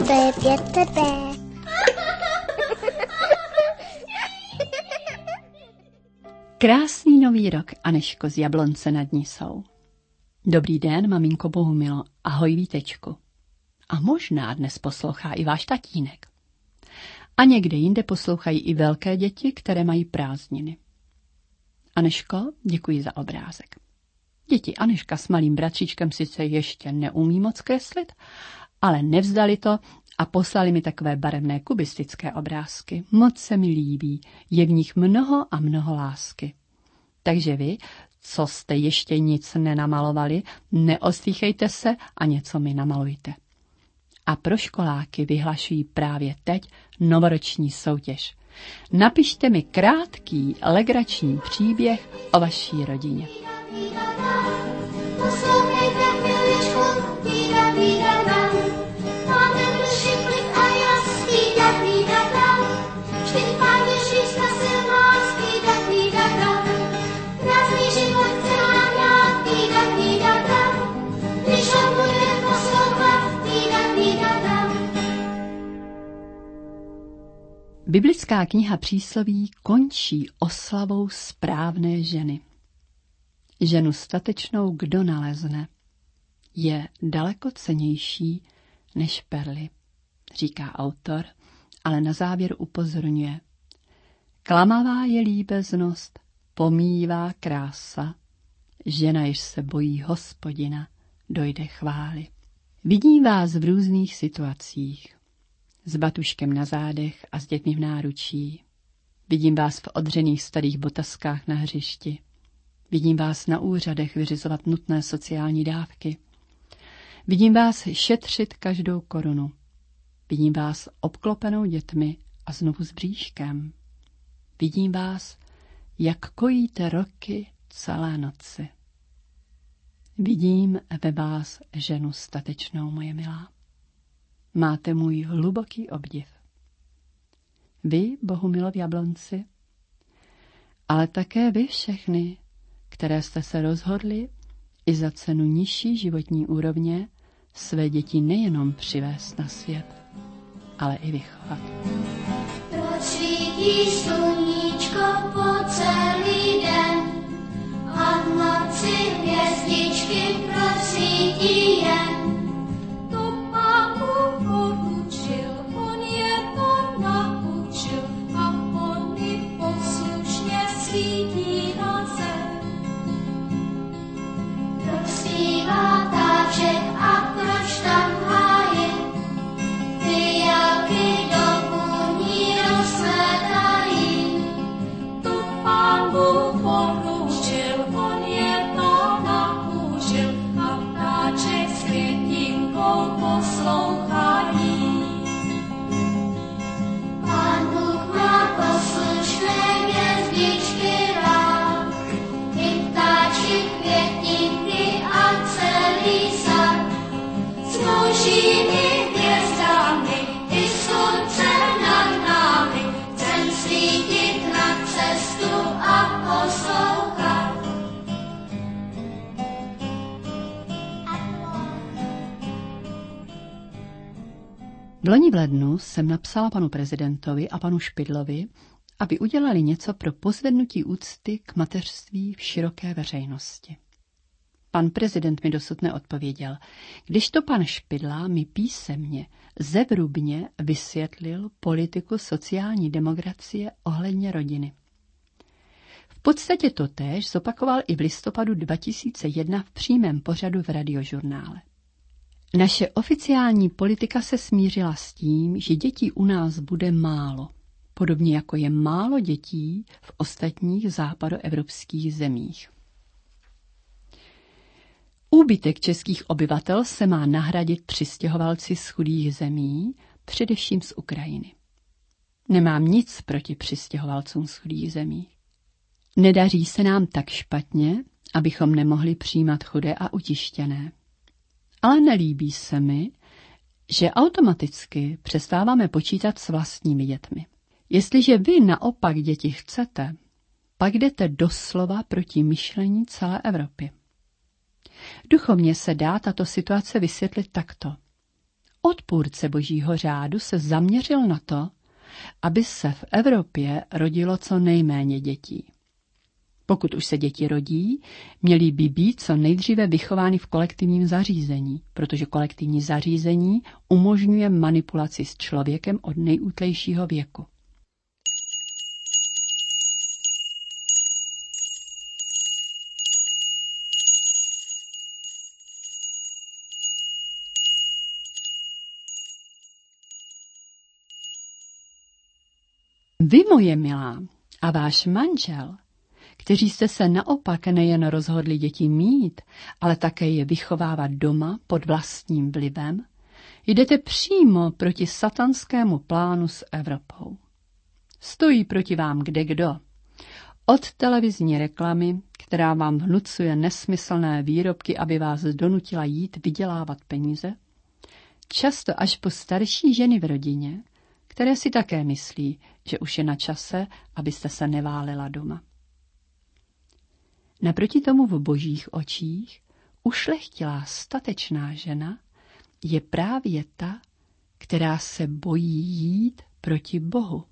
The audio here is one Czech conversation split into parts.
to je 5B. Krásný nový rok, Anežko z Jablonce nad Nisou. Dobrý den, maminko Bohumilo, ahoj Vítečku. A možná dnes poslouchá i váš tatínek. A někde jinde poslouchají i velké děti, které mají prázdniny. Anežko, děkuji za obrázek. Děti Anežka s malým bratříčkem sice ještě neumí moc kreslit, ale nevzdali to a poslali mi takové barevné kubistické obrázky. Moc se mi líbí, je v nich mnoho a mnoho lásky. Takže vy, co jste ještě nic nenamalovali, neostýchejte se a něco mi namalujte. A pro školáky vyhlašují právě teď novoroční soutěž. Napište mi krátký, legrační příběh o vaší rodině. Poslouchejte chviličku, týda, máme duši klid a jas, týda, vždyť Pán Ježíš spasil nás, týda, krásný život chce nám dát, týda, když ho budeme poslouchat, týda. Biblická kniha Přísloví končí oslavou správné ženy. Ženu statečnou kdo nalezne, je daleko cennější než perly, říká autor, ale na závěr upozorňuje. Klamavá je líbeznost, pomíjivá krása, žena, jež se bojí Hospodina, dojde chvály. Vidím vás v různých situacích, s batuškem na zádech a s dětmi v náručí. Vidím vás v odřených starých botaskách na hřišti. Vidím vás na úřadech vyřizovat nutné sociální dávky. Vidím vás šetřit každou korunu. Vidím vás obklopenou dětmi a znovu s bříškem. Vidím vás, jak kojíte roky celé noci. Vidím ve vás ženu statečnou, moje milá. Máte můj hluboký obdiv. Vy, Bohumilo v Jablonci, ale také vy všechny, které jste se rozhodli i za cenu nižší životní úrovně své děti nejenom přivést na svět, ale i vychovat. Proč svítí sluníčko po celý den a v noci hvězdičky proč svítí jen? To Pán Bůh odučil, on je to naučil a oni poslušně svítí na zem. Proč zpívá ptáček a proč tam háje? Fialky do kůní rozkvétají. To Pán Bůh poručil, on je to naučil a ptáček s květinkou poslouchají. Pán Bůh má poslušné hvězdičky rád, i ptáčky, květinky a celý sad. S božími hvězdami i slunce nad námi chcem svítit na cestu a poslouchat. Vloni v lednu jsem napsala panu prezidentovi a panu Špidlovi, aby udělali něco pro pozvednutí úcty k mateřství v široké veřejnosti. Pan prezident mi dosud neodpověděl, kdežto pan Špidla mi písemně zevrubně vysvětlil politiku sociální demokracie ohledně rodiny. V podstatě totéž zopakoval i v listopadu 2001 v přímém pořadu v Radiožurnále. Naše oficiální politika se smířila s tím, že dětí u nás bude málo, podobně jako je málo dětí v ostatních západoevropských zemích. Úbytek českých obyvatel se má nahradit přistěhovalci z chudých zemí, především z Ukrajiny. Nemám nic proti přistěhovalcům z chudých zemí. Nedaří se nám tak špatně, abychom nemohli přijímat chudé a utištěné. Ale nelíbí se mi, že automaticky přestáváme počítat s vlastními dětmi. Jestliže vy naopak děti chcete, pak jdete doslova proti myšlení celé Evropy. Duchovně se dá tato situace vysvětlit takto. odpůrce Božího řádu se zaměřil na to, aby se v Evropě rodilo co nejméně dětí. Pokud už se děti rodí, měly by být co nejdříve vychovány v kolektivním zařízení, protože kolektivní zařízení umožňuje manipulaci s člověkem od nejútlejšího věku. Vy, moje milá, a váš manžel, kteří jste se naopak nejen rozhodli děti mít, ale také je vychovávat doma pod vlastním vlivem, jdete přímo proti satanskému plánu s Evropou. Stojí proti vám kdekdo. Od televizní reklamy, která vám vnucuje nesmyslné výrobky, aby vás donutila jít vydělávat peníze, často až po starší ženy v rodině, které si také myslí, že už je na čase, abyste se neválila doma. Naproti tomu v Božích očích ušlechtilá statečná žena je právě ta, která se bojí jít proti Bohu.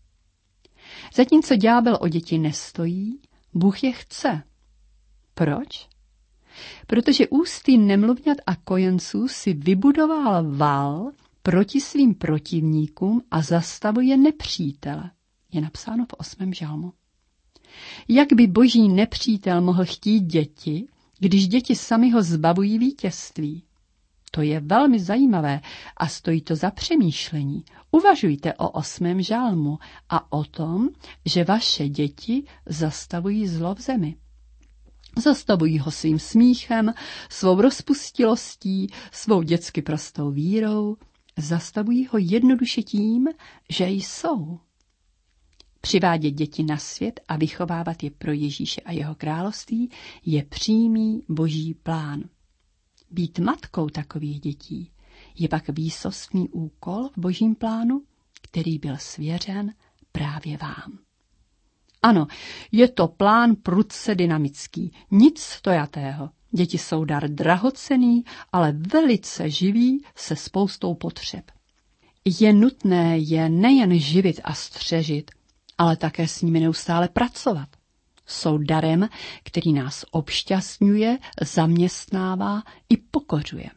Zatímco ďábel o děti nestojí, Bůh je chce. Proč? Protože ústy nemluvňat a kojenců si vybudoval val proti svým protivníkům a zastavuje nepřítele. Je napsáno v 8. žalmu. Jak by boží nepřítel mohl chtít děti, když děti sami ho zbavují vítězství? To je velmi zajímavé a stojí to za přemýšlení. Uvažujte o 8. žalmu a o tom, že vaše děti zastavují zlo v zemi. Zastavují ho svým smíchem, svou rozpustilostí, svou dětsky prostou vírou. Zastavují ho jednoduše tím, že jsou. Přivádět děti na svět a vychovávat je pro Ježíše a jeho království je přímý boží plán. Být matkou takových dětí je pak výsostný úkol v božím plánu, který byl svěřen právě vám. Ano, je to plán prudce dynamický, nic stojatého. Děti jsou dar drahocenný, ale velice živý se spoustou potřeb. Je nutné je nejen živit a střežit, ale také s nimi neustále pracovat. Jsou darem, který nás obšťastňuje, zaměstnává i pokořuje.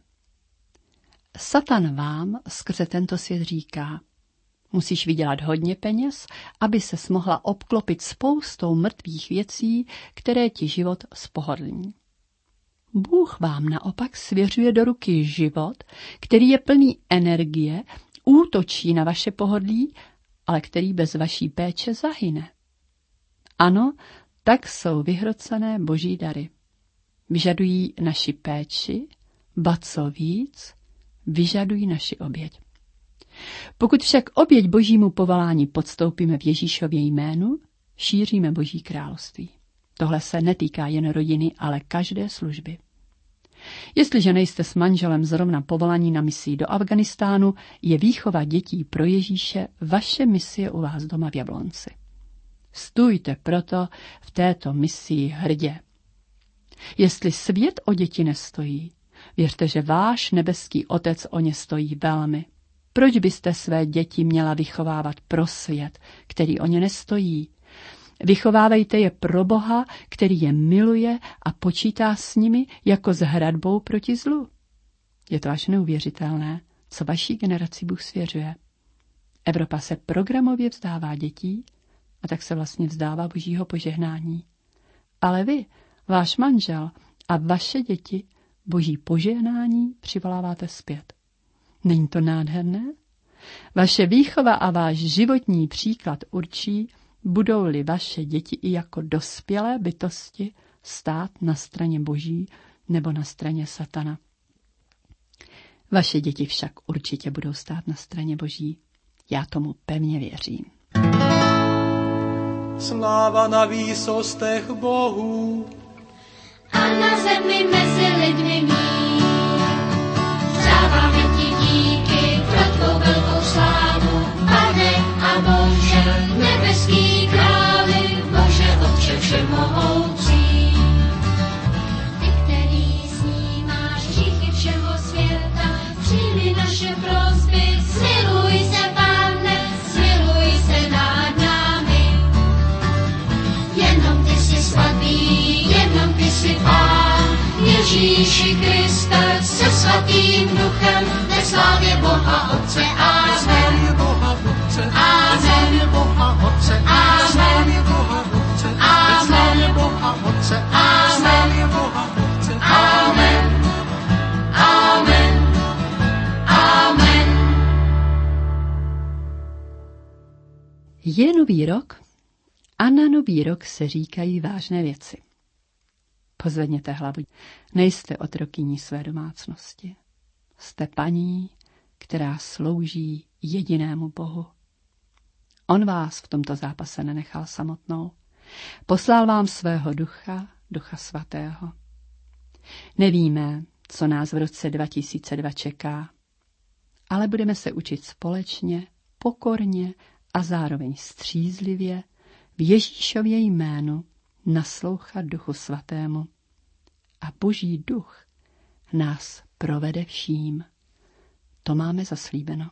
Satan vám skrze tento svět říká: musíš vydělat hodně peněz, aby ses mohla obklopit spoustou mrtvých věcí, které ti život spohodlní. Bůh vám naopak svěřuje do ruky život, který je plný energie, útočí na vaše pohodlí, ale který bez vaší péče zahyne. Ano, tak jsou vyhrocené boží dary. Vyžadují naši péči, ba co víc, vyžadují naši oběť. Pokud však oběť božímu povolání podstoupíme v Ježíšově jménu, šíříme boží království. Tohle se netýká jen rodiny, ale každé služby. Jestliže nejste s manželem zrovna povolaní na misi do Afghánistánu, je výchova dětí pro Ježíše vaše misie u vás doma v Jablonci. Stůjte proto v této misii hrdě. Jestli svět o děti nestojí, věřte, že váš nebeský Otec o ně stojí velmi. Proč byste své děti měla vychovávat pro svět, který o ně nestojí? Vychovávejte je pro Boha, který je miluje a počítá s nimi jako s hradbou proti zlu. Je to až neuvěřitelné, co vaší generaci Bůh svěřuje. Evropa se programově vzdává dětí a tak se vlastně vzdává božího požehnání. Ale vy, váš manžel a vaše děti boží požehnání přivoláváte zpět. Není to nádherné? Vaše výchova a váš životní příklad určí, budou-li vaše děti i jako dospělé bytosti stát na straně boží nebo na straně satana. Vaše děti však určitě budou stát na straně boží. Já tomu pevně věřím. Sláva na výsostech Bohu a na zemi mezi lidmi mír. Vzdáváme ti díky pro tvou velkou slávu, Pane a Bože, nebeský králi, Bože Otče všemohoucí. Ty, který snímáš hříchy všeho světa, přijmi naše svatý, jenom ty jsi Pán. Ježíši Kriste, se svatým duchem, ve slávě Boha Otce. Amen. Amen. Amen. Amen. Amen. Amen. Amen. Je nový rok a na nový rok se říkají vážné věci. Pozvedněte hlavu. Nejste otrokyní své domácnosti. Jste paní, která slouží jedinému Bohu. On vás v tomto zápase nenechal samotnou. Poslal vám svého ducha, Ducha Svatého. Nevíme, co nás v roce 2002 čeká, ale budeme se učit společně, pokorně a zároveň střízlivě v Ježíšově jménu naslouchat Duchu Svatému. A Boží duch nás provede vším. To máme zaslíbeno.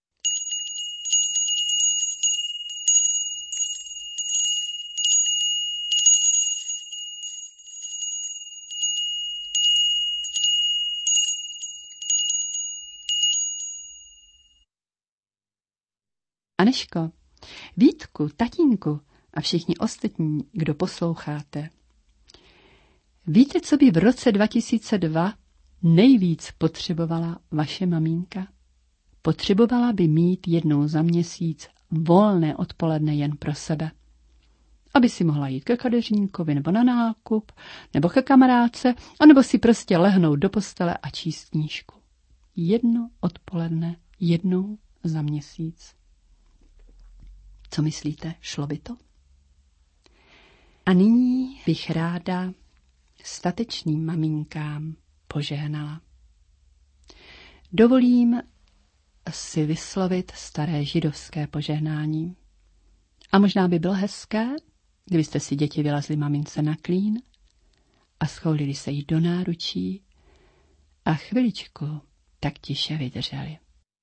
Anežko, Vítku, tatínku a všichni ostatní, kdo posloucháte. Víte, co by v roce 2002 nejvíc potřebovala vaše maminka? Potřebovala by mít jednou za měsíc volné odpoledne jen pro sebe. Aby si mohla jít ke kadeřínkovi nebo na nákup, nebo ke kamarádce, anebo si prostě lehnout do postele a číst knížku. Jedno odpoledne, jednou za měsíc. Co myslíte, šlo by to? A nyní bych ráda statečným maminkám požehnala. Dovolím si vyslovit staré židovské požehnání. A možná by bylo hezké, kdybyste si děti vylezli mamince na klín a schoulili se jí do náručí a chviličku tak tiše vydrželi.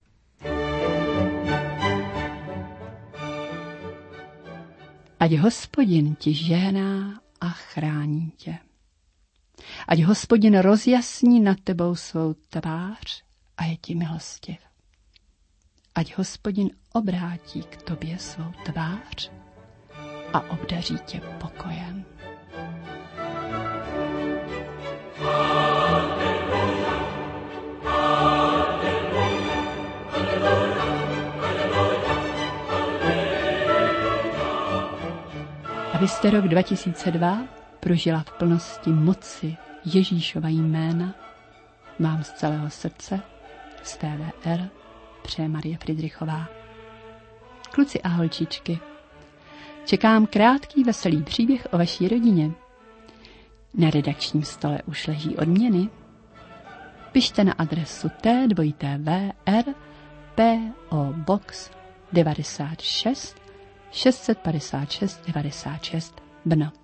Ať Hospodin ti žehná a chrání tě. Ať Hospodin rozjasní nad tebou svou tvář a je ti milostiv. Ať Hospodin obrátí k tobě svou tvář a obdaří tě pokojem. Abyste rok 2002 prožila v plnosti moci Ježíšova jména, vám z celého srdce, z TVR, přeje Marie Fridrichová. Kluci a holčičky, čekám krátký veselý příběh o vaší rodině. Na redakčním stole už leží odměny. Pište na adresu T2VR PO Box 96 656 96 Brno.